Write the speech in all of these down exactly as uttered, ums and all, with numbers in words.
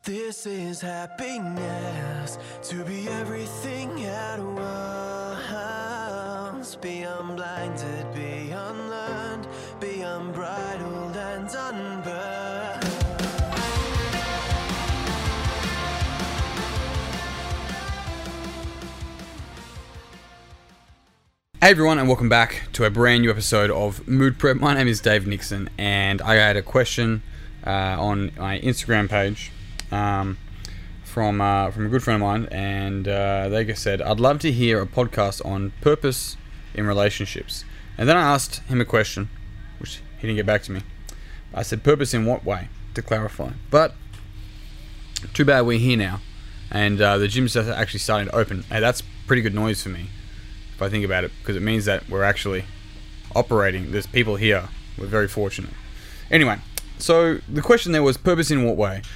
This is happiness, to be everything at once. Be unblinded, be unlearned, be unbridled and unburned. Hey everyone, and welcome back to a brand new episode of Mood Prep. My name is Dave Nixon, and I had a question uh, on my Instagram page um, from uh, from a good friend of mine, and uh, they just said, I'd love to hear a podcast on purpose in relationships. And then I asked him a question, which he didn't get back to me. I said, purpose in what way, to clarify. But too bad we're here now, and uh, the gym's actually starting to open. Hey, that's pretty good noise for me, if I think about it, because it means that we're actually operating. There's people here. We're very fortunate. Anyway, so the question there was purpose in what way?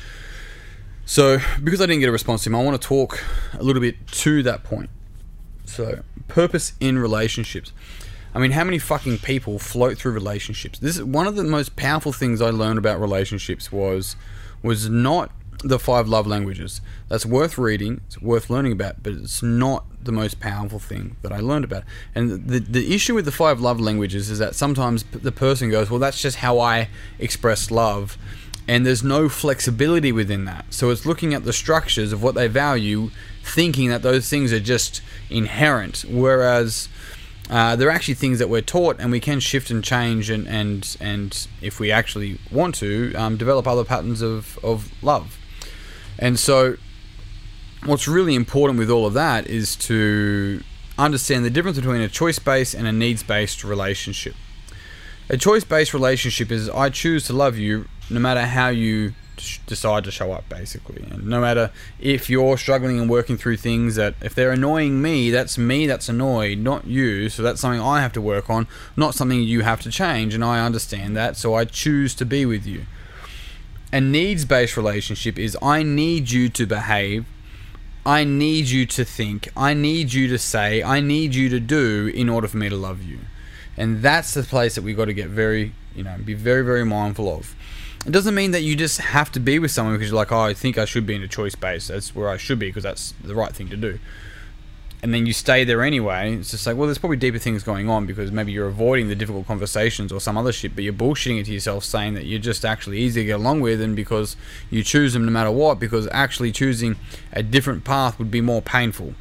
So because I didn't get a response to him, I want to talk a little bit to that point. So purpose in relationships. I mean, how many fucking people float through relationships? This is one of the most powerful things I learned about relationships was was not the five love languages. That's worth reading, it's worth learning about, but it's not the most powerful thing that I learned about. And the the issue with the five love languages is that sometimes the person goes, well, that's just how I express love, and there's no flexibility within that. So it's looking at the structures of what they value, thinking that those things are just inherent, whereas uh, they're actually things that we're taught, and we can shift and change, and and, and if we actually want to, um, develop other patterns of, of love. And so what's really important with all of that is to understand the difference between a choice-based and a needs-based relationship. A choice-based relationship is I choose to love you no matter how you decide to show up, basically. And no matter if you're struggling and working through things that, if they're annoying me, that's me that's annoyed, not you. So that's something I have to work on, not something you have to change. And I understand that, so I choose to be with you. A needs-based relationship is I need you to behave, I need you to think, I need you to say, I need you to do in order for me to love you. And that's the place that we've got to get very, you know, be very, very mindful of. It doesn't mean that you just have to be with someone because you're like, oh, I think I should be in a choice base. That's where I should be because that's the right thing to do. And then you stay there anyway. It's just like, well, there's probably deeper things going on because maybe you're avoiding the difficult conversations or some other shit, but you're bullshitting it to yourself saying that you're just actually easy to get along with, and because you choose them no matter what, because actually choosing a different path would be more painful.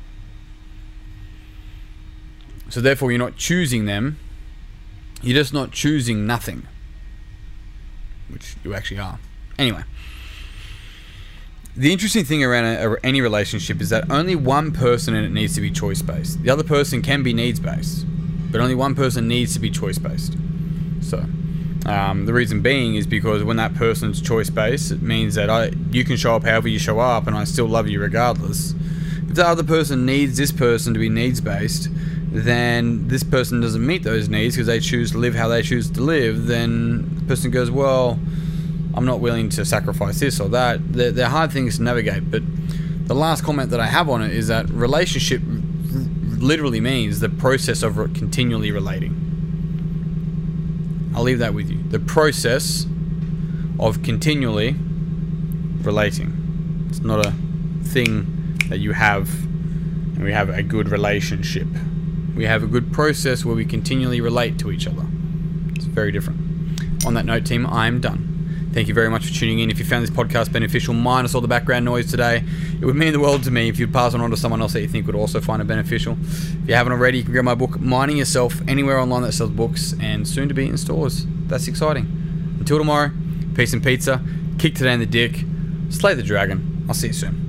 So therefore you're not choosing them, you're just not choosing nothing, which you actually are. Anyway. The interesting thing around a, a, any relationship is that only one person in it needs to be choice-based. The other person can be needs-based, but only one person needs to be choice-based. So, um, the reason being is because when that person's choice-based, it means that I, you can show up however you show up, and I still love you regardless. If the other person needs this person to be needs-based, then this person doesn't meet those needs because they choose to live how they choose to live, then the person goes, well, I'm not willing to sacrifice this or that. They're, they're hard things to navigate, but the last comment that I have on it is that relationship literally means the process of continually relating. I'll leave that with you. The process of continually relating. It's not a thing that you have and we have a good relationship. We have a good process where we continually relate to each other. It's very different. On that note, team, I'm done. Thank you very much for tuning in. If you found this podcast beneficial, minus all the background noise today, it would mean the world to me if you'd pass it on to someone else that you think would also find it beneficial. If you haven't already, you can grab my book, Minding Yourself, anywhere online that sells books, and soon to be in stores. That's exciting. Until tomorrow, peace and pizza. Kick today in the dick. Slay the dragon. I'll see you soon.